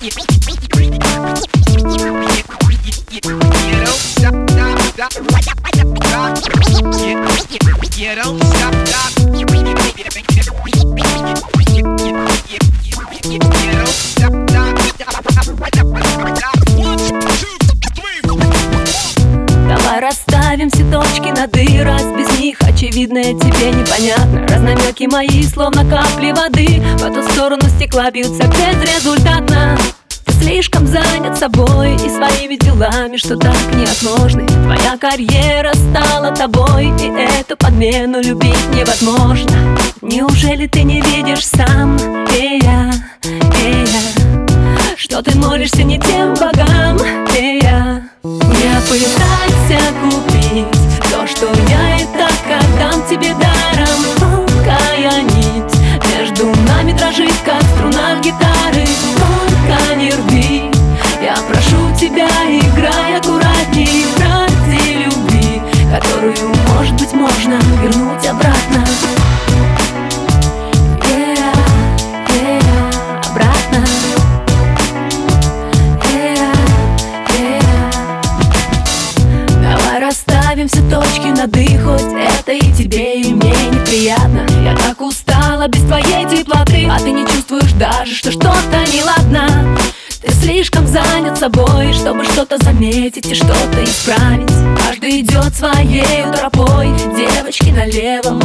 Давай расставим все точки над «и», раз без них очевидное тебе непонятно. Разномерки мои, словно капли воды, по ту сторону стекла бьются безрезультатно. Ты слишком занят собой и своими делами, что так неотложны. Твоя карьера стала тобой, и эту подмену любить невозможно. Неужели ты не видишь сам, что ты молишься не тем богам, Не пытайся купить то, что я и так отдам тебе даром. Тонкая нить между нами дрожит, как струна гитары. Только не рви, я прошу тебя, играй аккуратней ради любви, которую, может быть, можно вернуть обратно. Обратно. Давай расставим все точки над «и», хоть это и тебе, и мне неприятно. Я так устала без твоей теплоты, а ты не чувствуешь даже, что что-то неладно. Ты слишком занят собой, чтобы что-то заметить и что-то исправить. Каждый идет своей тропой, девочки налево,